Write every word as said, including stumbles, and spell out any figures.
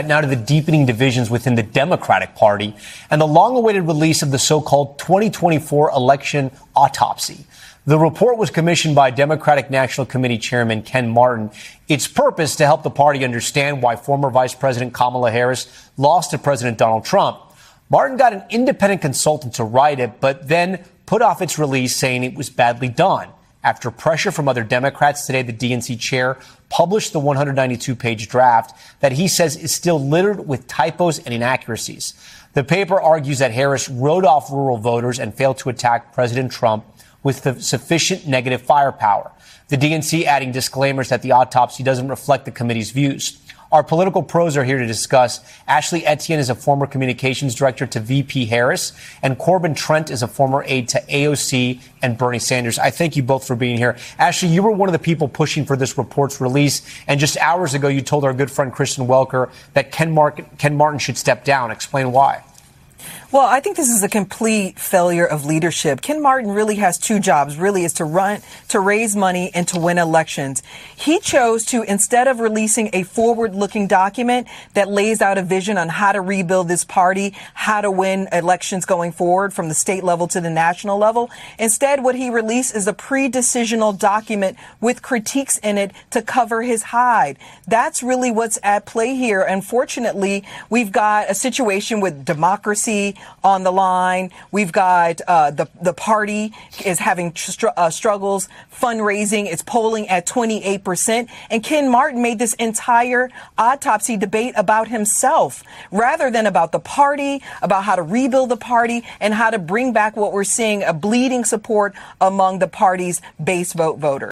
Now to the deepening divisions within the Democratic Party and the long-awaited release of the so-called twenty twenty-four election autopsy. The report was commissioned by Democratic National Committee Chairman Ken Martin. Its purpose to help the party understand why former Vice President Kamala Harris lost to President Donald Trump. Martin got an independent consultant to write it, but then put off its release, saying it was badly done. After pressure from other Democrats today, the D N C chair published the one hundred ninety-two page draft that he says is still littered with typos and inaccuracies. The paper argues that Harris wrote off rural voters and failed to attack President Trump with the sufficient negative firepower. The D N C adding disclaimers that the autopsy doesn't reflect the committee's views. Our political pros are here to discuss. Ashley Etienne is a former communications director to V P Harris, and Corbin Trent is a former aide to A O C and Bernie Sanders. I thank you both for being here. Ashley, you were one of the people pushing for this report's release, and just hours ago you told our good friend Kristen Welker that Ken, Mark- Ken Martin should step down. Explain why. Well, I think this is a complete failure of leadership. Ken Martin really has two jobs, really, is to run, to raise money and to win elections. He chose to, instead of releasing a forward-looking document that lays out a vision on how to rebuild this party, how to win elections going forward from the state level to the national level, instead what he released is a pre-decisional document with critiques in it to cover his hide. That's really what's at play here. Unfortunately, we've got a situation with democracy on the line. We've got uh, the the party is having str- uh, struggles fundraising. It's polling at twenty-eight percent. And Ken Martin made this entire autopsy debate about himself rather than about the party, about how to rebuild the party and how to bring back what we're seeing, a bleeding support among the party's base vote voters.